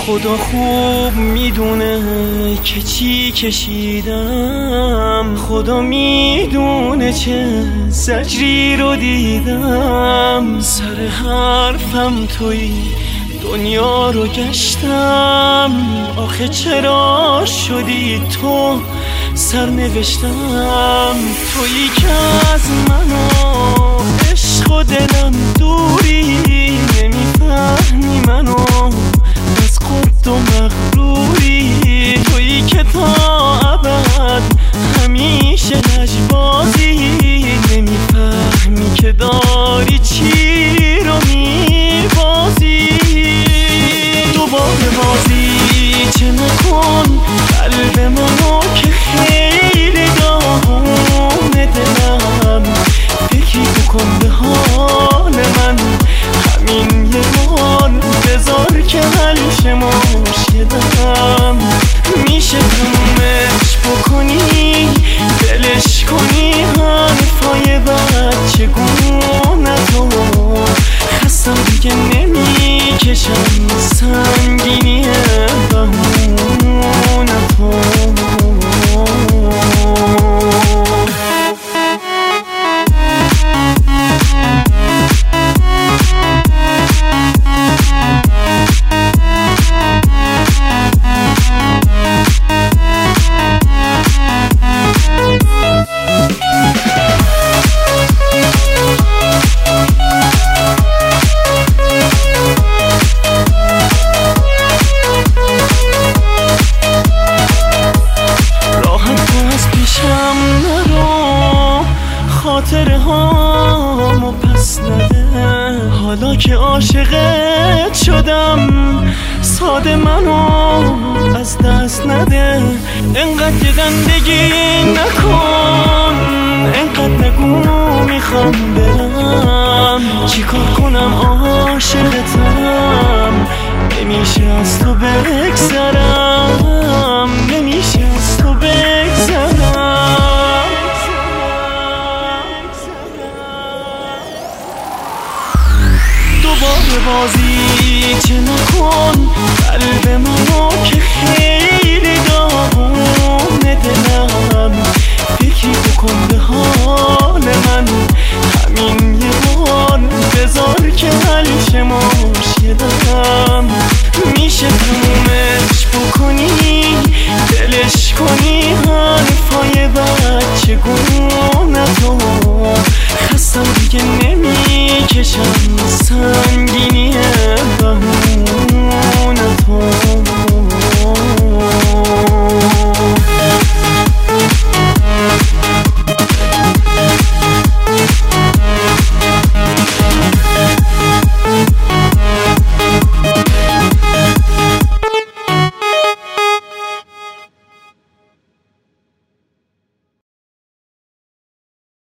خدا خوب میدونه که چی کشیدم، خدا میدونه چه زجری رو دیدم. سر حرفم تویی دنیا رو گشتم، آخه چرا شدی تو سرنوشتم؟ تویی که از منو عشق و دلم دوری، نمیفهمی منو از خود و مغروری. تویی که تا ابد همیشه لجبازی، نمیفهمی که داری چی رو میبازی. دوباره بازی چه نکن قلب منو که خیلی داغونه دلم. فکری بکن به حال من، همین یه بار بذار که حل شه مشکلم. میشه تمومش بکنی دلش کنی حرفای بچه گونتو، خستم دیگه نمیکشم سنگینی بهونتو. خاطره هامو پس نده، حالا که عاشقت شدم ساده منو از دست نده. انقدر دندگی نکن، انقدر نگو میخوام برم. چیکار کنم عاشقتم، نمیشه از تو بگذرم، نمیشه از تو بگذرم. دوباره بازی چه نکن قلب منو که خیلی داغونه دلم. فکری بکن به حال من، همین یه بار بذار که حل شه مشکلم. میشه تمومش بکنی دلش کنی حرفای بچه گونتو، خستم دیگه نمیکشم سنگینی